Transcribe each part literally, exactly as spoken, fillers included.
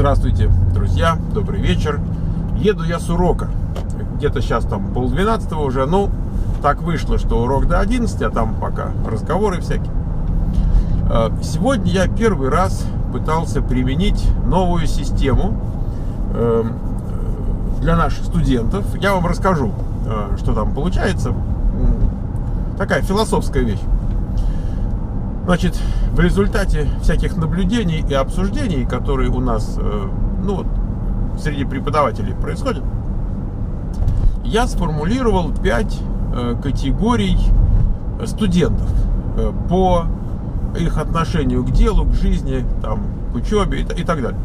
Здравствуйте, друзья, добрый вечер. Еду я с урока. Где-то сейчас там полдвенадцатого уже. Ну, так вышло, что урок до одиннадцати, а там пока разговоры всякие. Сегодня я первый раз пытался применить новую систему для наших студентов. Я вам расскажу, что там получается. Такая философская вещь. Значит, в результате всяких наблюдений и обсуждений, которые у нас, ну, среди преподавателей происходят, я сформулировал пять категорий студентов по их отношению к делу, к жизни, там, к учебе и, и так далее.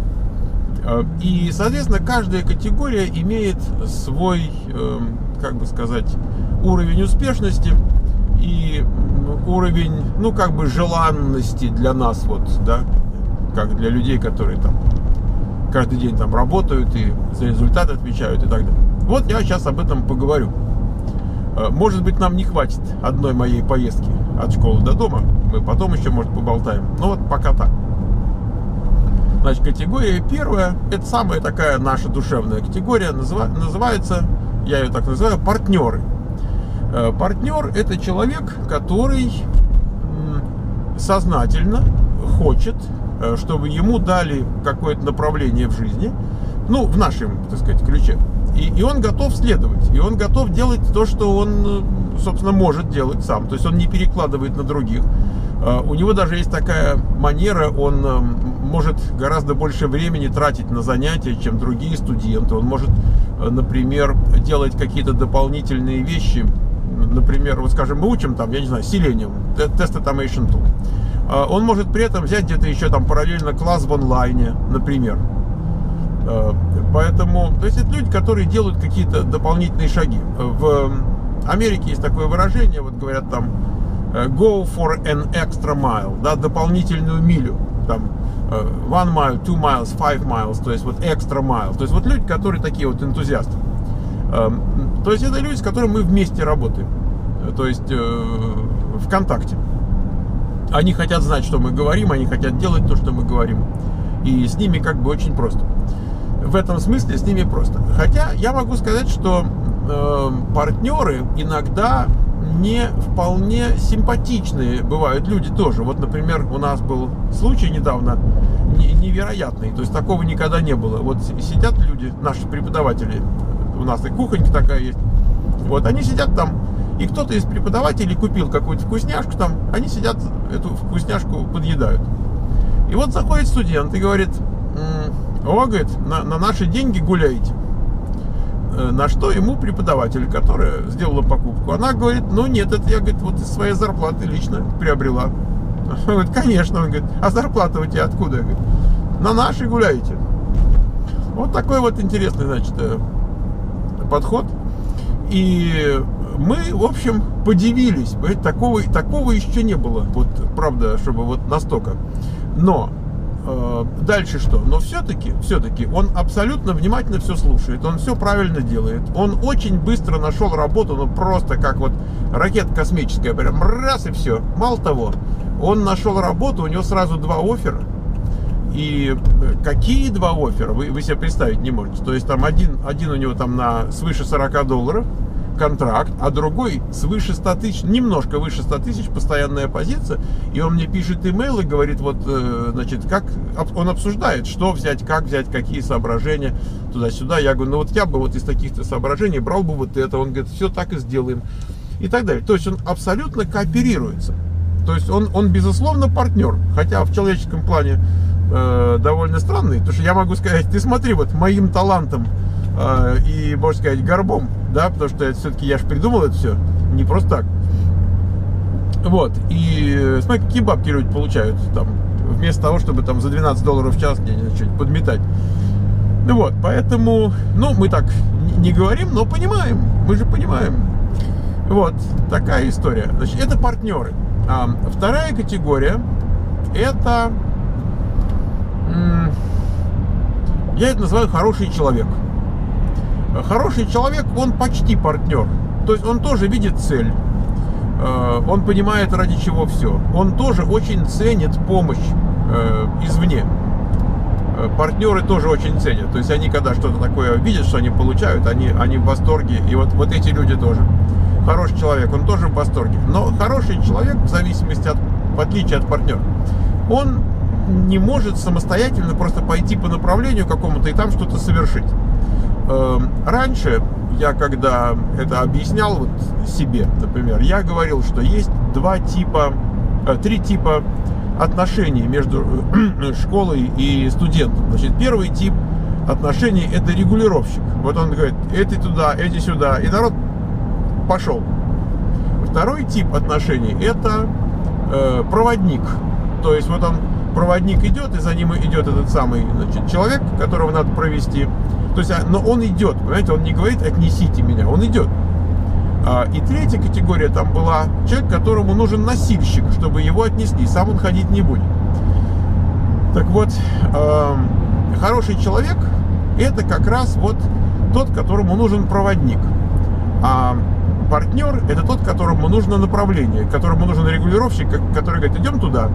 И, соответственно, каждая категория имеет свой, как бы сказать, уровень успешности и уровень, ну, как бы желанности для нас, вот, да, как для людей, которые там каждый день там работают и за результаты отвечают и так далее. Вот я сейчас об этом поговорю. Может быть, нам не хватит одной моей поездки от школы до дома, мы потом еще, может, поболтаем, но вот пока так. Значит, категория первая, это самая такая наша душевная категория, называется, я ее так называю, партнеры. Партнер – это человек, который сознательно хочет, чтобы ему дали какое-то направление в жизни, ну, в нашем, так сказать, ключе. И, и он готов следовать, и он готов делать то, что он, собственно, может делать сам. То есть он не перекладывает на других. У него даже есть такая манера, он может гораздо больше времени тратить на занятия, чем другие студенты. Он может, например, делать какие-то дополнительные вещи. Например, вот скажем, мы учим там, я не знаю, Selenium, Test Automation Tool. Он может при этом взять где-то еще там параллельно класс в онлайне, например. Поэтому, то есть это люди, которые делают какие-то дополнительные шаги. В Америке есть такое выражение, вот говорят там go for an extra mile, да, дополнительную милю, там one mile, two miles, five miles, то есть вот extra mile, то есть вот люди, которые такие вот энтузиасты. То есть это люди, с которыми мы вместе работаем, то есть в контакте. Они хотят знать, что мы говорим, они хотят делать то, что мы говорим, и с ними как бы очень просто. В этом смысле с ними просто. Хотя я могу сказать, что э, партнеры иногда не вполне симпатичные бывают люди тоже. Вот, например, у нас был случай недавно невероятный, то есть такого никогда не было. Вот сидят люди, наши преподаватели, у нас и кухонька такая есть, вот они сидят там, и кто-то из преподавателей купил какую-то вкусняшку там, они сидят, эту вкусняшку подъедают. И вот заходит студент и говорит: о, говорит, на, на наши деньги гуляете. На что ему преподаватель, которая сделала покупку, она говорит: ну нет, это я, говорит, вот из своей зарплаты лично приобрела. Он говорит: конечно. Он говорит: а зарплата у тебя откуда? Говорит: на наши гуляете. Вот такой вот интересный, значит, подход. И мы, в общем, подивились. Такого, такого еще не было. Вот, правда, чтобы вот настолько. Но э, дальше что? Но все-таки, все-таки он абсолютно внимательно все слушает. Он все правильно делает. Он очень быстро нашел работу, ну просто как вот ракета космическая. Прям раз и все. Мало того, он нашел работу, у него сразу два оффера. И какие два оффера, вы, вы себе представить не можете. То есть там один, один у него там на свыше сорока долларов контракт, а другой свыше ста тысяч, немножко выше ста тысяч, постоянная позиция. И он мне пишет имейл и говорит, вот, значит, как он обсуждает, что взять, как взять, какие соображения туда-сюда. Я говорю: ну вот я бы вот из таких-то соображений брал бы вот это. Он говорит: все так и сделаем. И так далее. То есть он абсолютно кооперируется. То есть он, он безусловно, партнер. Хотя в человеческом плане э, довольно странный. Потому что я могу сказать: ты смотри, вот моим талантом э, и, можно сказать, горбом, да, потому что все-таки я же придумал это все, не просто так. Вот, и смотри, какие бабки люди получают там, вместо того, чтобы там за двенадцать долларов в час что-нибудь подметать. Ну вот, поэтому, ну, мы так не говорим, но понимаем, мы же понимаем. Вот, такая история. Значит, это партнеры. А вторая категория, это, я это называю хороший человек. Хороший человек, он почти партнер. То есть он тоже видит цель. Он понимает, ради чего все. Он тоже очень ценит помощь извне. партнеры тоже очень ценят. То есть они, когда что-то такое видят, что они получают, они, они в восторге. И вот, вот эти люди тоже. Хороший человек, он тоже в восторге. Но хороший человек, в зависимости от, в отличие от партнера, он не может самостоятельно просто пойти по направлению какому-то и там что-то совершить. Раньше я, когда это объяснял вот себе, например, я говорил, что есть два типа, три типа отношений между школой и студентом. Значит, первый тип отношений — это регулировщик. Вот он говорит, эти туда, эти сюда, и народ пошел. Второй тип отношений — это э, проводник. То есть вот он, проводник идет, и за ним идет этот самый, значит, человек, которого надо провести. То есть, но он идет, понимаете, он не говорит «отнесите меня», он идет. И третья категория там была человек, которому нужен носильщик, чтобы его отнесли, сам он ходить не будет. Так вот, хороший человек — это как раз вот тот, которому нужен проводник. А партнер — это тот, которому нужно направление, которому нужен регулировщик, который говорит «идем туда».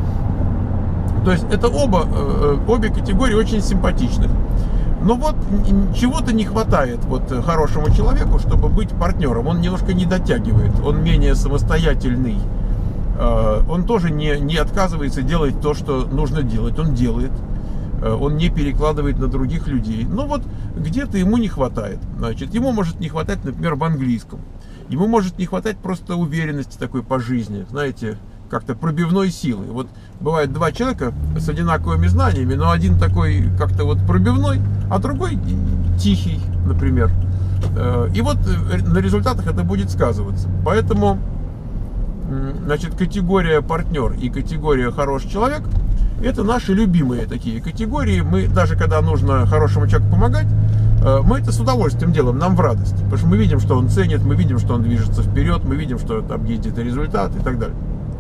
То есть это оба, обе категории очень симпатичны. Но вот чего-то не хватает вот хорошему человеку, чтобы быть партнером. Он немножко не дотягивает, он менее самостоятельный. Он тоже не, не отказывается делать то, что нужно делать. Он делает, он не перекладывает на других людей. Но вот где-то ему не хватает. Значит, ему может не хватать, например, в английском. Ему может не хватать просто уверенности такой по жизни, знаете, как-то пробивной силы. Вот бывает два человека с одинаковыми знаниями, но один такой как-то вот пробивной, а другой тихий, например. И вот на результатах это будет сказываться. Поэтому, значит, категория партнер и категория хороший человек — это наши любимые такие категории. Мы, даже когда нужно хорошему человеку помогать, мы это с удовольствием делаем, нам в радость. Потому что мы видим, что он ценит, мы видим, что он движется вперед, мы видим, что там есть где-то результат и так далее.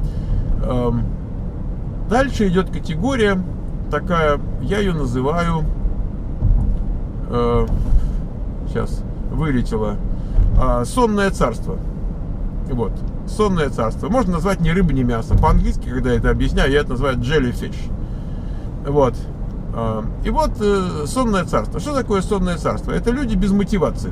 Дальше идет категория такая, я ее называю, э, сейчас вылетело, э, сонное царство. Вот, сонное царство. Можно назвать ни рыба, ни мясо. По-английски, когда я это объясняю, я это называю jellyfish. Вот. Э, и вот э, сонное царство. Что такое сонное царство? Это люди без мотивации.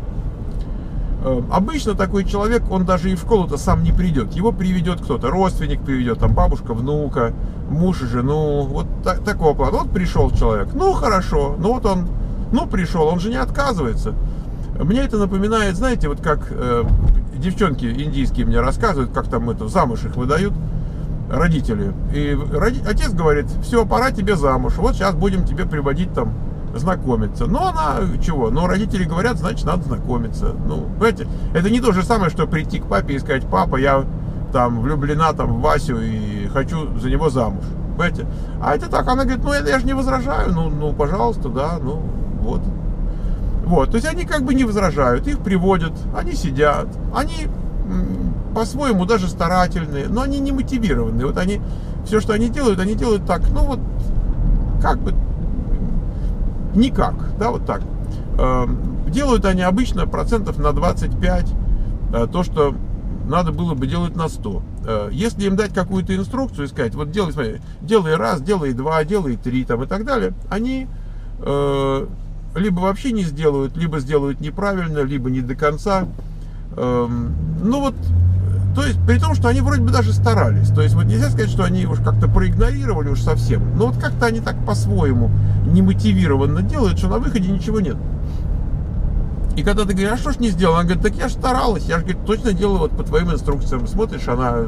Обычно такой человек, он даже и в школу-то сам не придет. Его приведет кто-то, родственник приведет, там бабушка, внука, муж и жену. Вот так, такого плана. Вот пришел человек, ну хорошо, ну вот он, ну пришел, он же не отказывается. Мне это напоминает, знаете, вот как э, девчонки индийские мне рассказывают, как там это, замуж их выдают родители. И роди, отец говорит, все, пора тебе замуж, вот сейчас будем тебе приводить там знакомиться. Но она чего? Но родители говорят, значит, надо знакомиться. Ну, понимаете, это не то же самое, что прийти к папе и сказать, папа, я там влюблена там в Васю и хочу за него замуж. Понимаете? А это так, она говорит, ну, это я же не возражаю, ну, ну, пожалуйста, да, ну, вот. Вот, то есть они как бы не возражают, их приводят, они сидят, они по-своему даже старательные, но они не мотивированные. Вот они, все, что они делают, они делают так, ну, вот, как бы, никак, да, вот так. Делают они обычно процентов на двадцать пять то, что надо было бы делать на сто. Если им дать какую-то инструкцию и сказать, вот делай, смотри, делай раз, делай два, делай три, там и так далее, они э, либо вообще не сделают, либо сделают неправильно, либо не до конца. Э, ну вот, то есть, при том, что они вроде бы даже старались. То есть, вот нельзя сказать, что они уж как-то проигнорировали уж совсем. Но вот как-то они так по-своему немотивированно делают, что на выходе ничего нет. И когда ты говоришь, а что ж не сделал? Она говорит, так я же старалась, я же, говорит, точно делала вот по твоим инструкциям. Смотришь, она...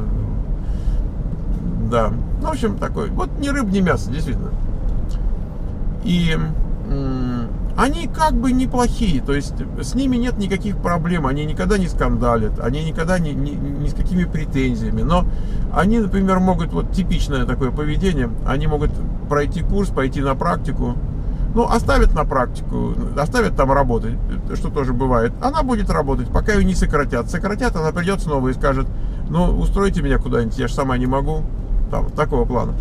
Да. Ну, в общем, такой. Вот ни рыба, ни мясо, действительно. И... Они как бы неплохие, то есть с ними нет никаких проблем, они никогда не скандалят, они никогда не, не, ни с какими претензиями, но они, например, могут, вот типичное такое поведение, они могут пройти курс, пойти на практику, ну, оставят на практику, оставят там работать, что тоже бывает, она будет работать, пока ее не сократят, сократят, она придет снова и скажет, ну, устройте меня куда-нибудь, я же сама не могу, там, такого плана.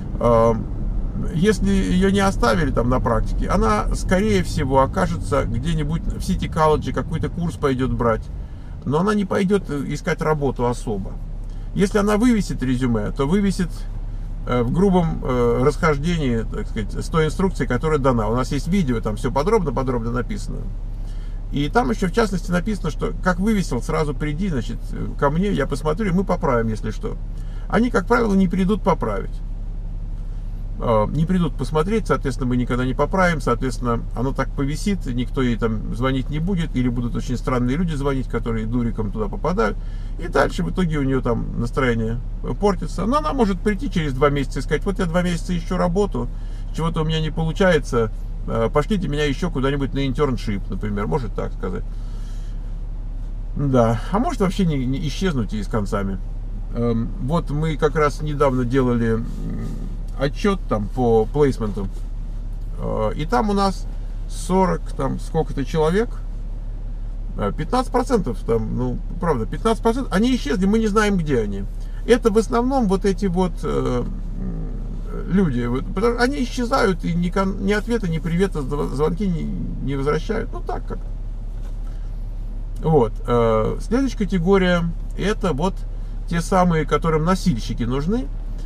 Если ее не оставили там на практике, она, скорее всего, окажется где-нибудь в City College, какой-то курс пойдет брать. Но она не пойдет искать работу особо. Если она вывесит резюме, то вывесит в грубом расхождении, так сказать, с той инструкцией, которая дана. У нас есть видео, там все подробно-подробно написано. И там еще, в частности, написано, что как вывесил, сразу приди, значит, ко мне, я посмотрю, и мы поправим, если что. Они, как правило, не придут поправить. Не придут посмотреть, соответственно, мы никогда не поправим, соответственно, оно так повисит, никто ей там звонить не будет, или будут очень странные люди звонить, которые дуриком туда попадают, и дальше в итоге у нее там настроение портится. Но она может прийти через два месяца и сказать: вот я два месяца ищу работу, чего-то у меня не получается, пошлите меня еще куда-нибудь на интерншип, например, может так сказать. Да, а может вообще не, не исчезнуть и с концами. Вот мы как раз недавно делали отчет там по плейсменту, и там у нас сорок, там сколько-то человек, пятнадцать процентов там, ну правда, пятнадцать процентов, они исчезли, мы не знаем, где они. Это в основном вот эти вот э, люди, вот, потому что они исчезают, и ни, ни ответа, ни привета, звонки не, не возвращают, ну так как. Вот, э, следующая категория, это вот те самые, которым носильщики нужны.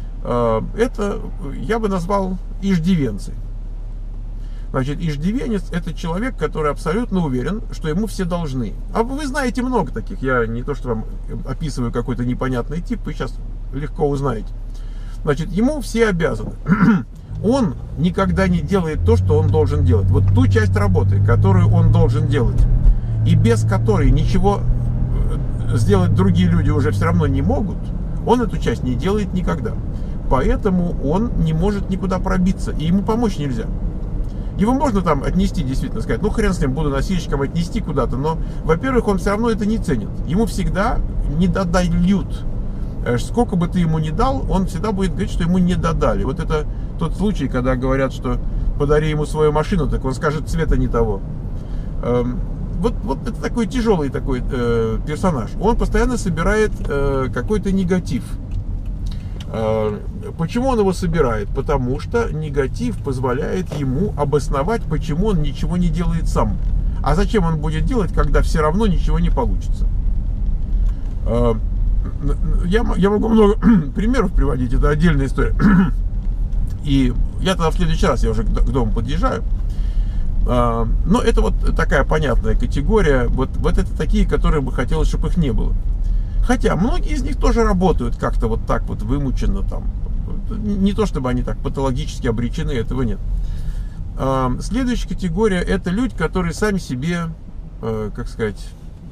Это я бы назвал иждивенцы. Значит, иждивенец — это человек, который абсолютно уверен, что ему все должны. А вы знаете много таких. Я не то, что вам описываю какой-то непонятный тип, вы сейчас легко узнаете. Значит, ему все обязаны. Он никогда не делает то, что он должен делать. Вот ту часть работы, которую он должен делать, и без которой ничего сделать другие люди уже все равно не могут, он эту часть не делает никогда. Поэтому он не может никуда пробиться, и ему помочь нельзя. Его можно там отнести, действительно сказать: ну хрен с ним, буду носильщиком, отнести куда-то, но, во-первых, он все равно это не ценит. Ему всегда не додают. Сколько бы ты ему ни дал, он всегда будет говорить, что ему не додали. Вот это тот случай, когда говорят, что подари ему свою машину, так он скажет: цвета не того. Вот, вот это такой тяжелый такой э, персонаж. Он постоянно собирает э, какой-то негатив. Э, почему он его собирает? Потому что негатив позволяет ему обосновать, почему он ничего не делает сам. А зачем он будет делать, когда все равно ничего не получится? Э, я, я могу много примеров приводить, это отдельная история. И я тогда в следующий раз, я уже к дому подъезжаю. Но это вот такая понятная категория. Вот, вот это такие, которые бы хотелось, чтобы их не было. Хотя многие из них тоже работают как-то вот так вот вымученно там. Не то чтобы они так патологически обречены, этого нет. Следующая категория — это люди, которые сами себе, как сказать,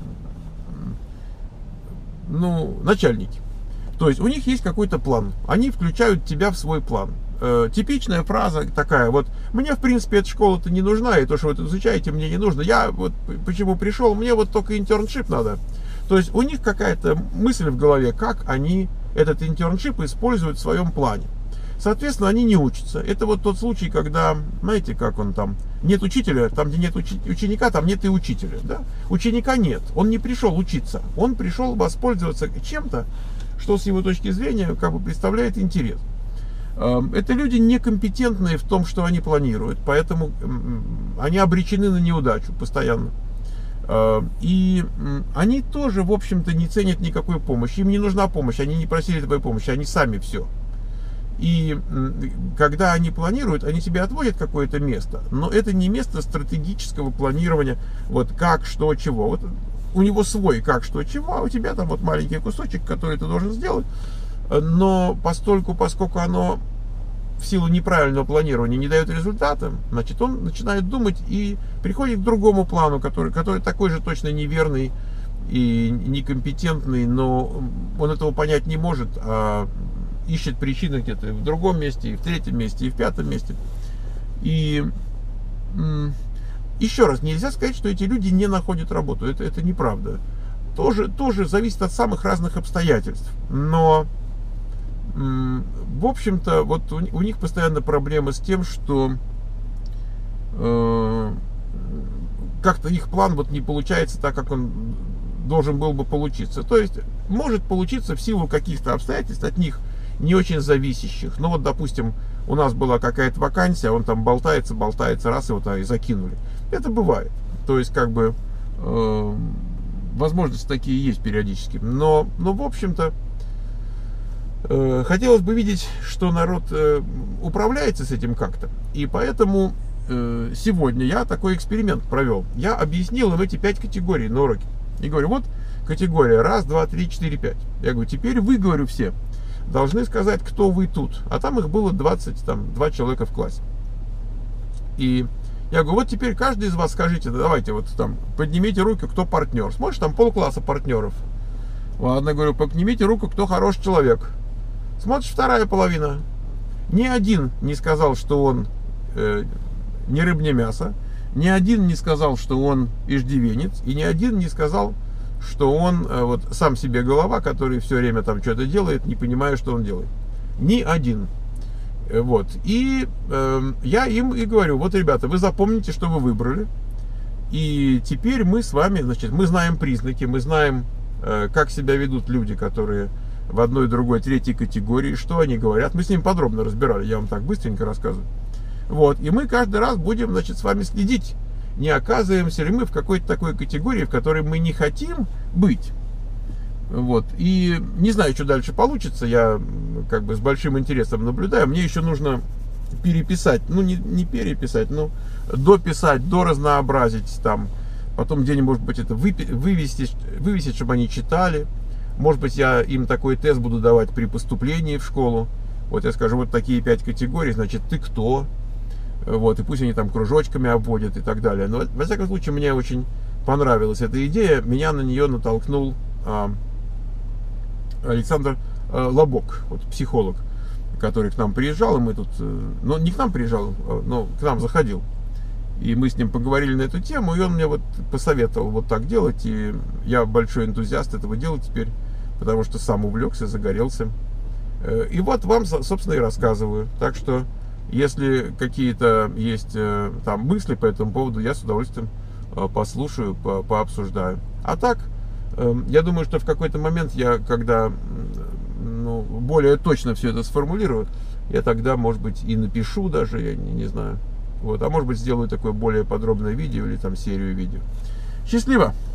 ну, начальники. То есть у них есть какой-то план. Они включают тебя в свой план. Типичная фраза такая: вот мне, в принципе, эта школа-то не нужна, и то, что вы тут изучаете, мне не нужно. Я вот почему пришел, мне вот только интерншип надо. То есть у них какая-то мысль в голове, как они этот интерншип используют в своем плане. Соответственно, они не учатся. Это вот тот случай, когда, знаете, как он там, нет учителя, там, где нет ученика, там нет и учителя. Да? Ученика нет, он не пришел учиться, он пришел воспользоваться чем-то, что с его точки зрения как бы представляет интерес. Это люди некомпетентные в том, что они планируют, поэтому они обречены на неудачу постоянно. И они тоже, в общем-то, не ценят никакой помощи. Им не нужна помощь, они не просили твоей помощи, они сами все. И когда они планируют, они себе отводят какое-то место, но это не место стратегического планирования, вот как, что, чего. Вот у него свой как, что, чего, а у тебя там вот маленький кусочек, который ты должен сделать. Но постольку, поскольку оно в силу неправильного планирования не дает результата, значит, он начинает думать и приходит к другому плану, который, который такой же точно неверный и некомпетентный, но он этого понять не может, а ищет причины где-то в другом месте, и в третьем месте, и в пятом месте. И еще раз, нельзя сказать, что эти люди не находят работу. Это, это неправда. Тоже, тоже зависит от самых разных обстоятельств. Но в общем-то, вот у, у них постоянно проблемы с тем, что э, как-то их план вот не получается так, как он должен был бы получиться. То есть может получиться в силу каких-то обстоятельств, от них не очень зависящих. Ну вот, допустим, у нас была какая-то вакансия, он там болтается, болтается, раз его и закинули. Это бывает. То есть, как бы, э, возможности такие есть периодически. Но, но в общем-то, Э, хотелось бы видеть, что народ э, управляется с этим как-то. И поэтому э, сегодня я такой эксперимент провел. Я объяснил им эти пять категорий на уроке. И говорю, вот категория раз, два, три, четыре, пять. Я говорю, теперь вы, говорю, все должны сказать, кто вы тут. А там их было двадцать два человека в классе. И я говорю, вот теперь каждый из вас скажите, давайте вот там поднимите руки, кто партнер. Смотришь, там полкласса партнеров. Ладно, говорю, поднимите руку, кто хороший человек. Смотришь, вторая половина. Ни один не сказал, что он э, ни рыб, ни мясо. Ни один не сказал, что он иждивенец. И ни один не сказал, что он э, вот сам себе голова, который все время там что-то делает, не понимая, что он делает. Ни один. Вот. И э, я им и говорю, вот, ребята, вы запомните, что вы выбрали. И теперь мы с вами, значит, мы знаем признаки, мы знаем, э, как себя ведут люди, которые в одной, другой, третьей категории, что они говорят. Мы с ними подробно разбирали, я вам так быстренько рассказываю. Вот. И мы каждый раз будем, значит, с вами следить, не оказываемся ли мы в какой-то такой категории, в которой мы не хотим быть. Вот. И не знаю, что дальше получится. Я как бы с большим интересом наблюдаю. Мне еще нужно переписать, ну не, не переписать, но дописать, доразнообразить там. Потом где-нибудь, может быть, это вывести, вывесить, чтобы они читали. Может быть, я им такой тест буду давать при поступлении в школу. Вот я скажу, вот такие пять категорий, значит, ты кто? Вот, и пусть они там кружочками обводят и так далее. Но, во всяком случае, мне очень понравилась эта идея. Меня на нее натолкнул а, Александр а, Лобок, вот, психолог, который к нам приезжал, и мы тут, ну, не к нам приезжал, но к нам заходил. И мы с ним поговорили на эту тему, и он мне вот посоветовал вот так делать. И я большой энтузиаст этого делать теперь, потому что сам увлекся, загорелся. И вот вам, собственно, и рассказываю. Так что, если какие-то есть там мысли по этому поводу, я с удовольствием послушаю, по пообсуждаю. А так, я думаю, что в какой-то момент я, когда ну, более точно все это сформулирую, я тогда, может быть, и напишу даже, я не, не знаю. Вот, а может быть, сделаю такое более подробное видео или там серию видео. Счастливо!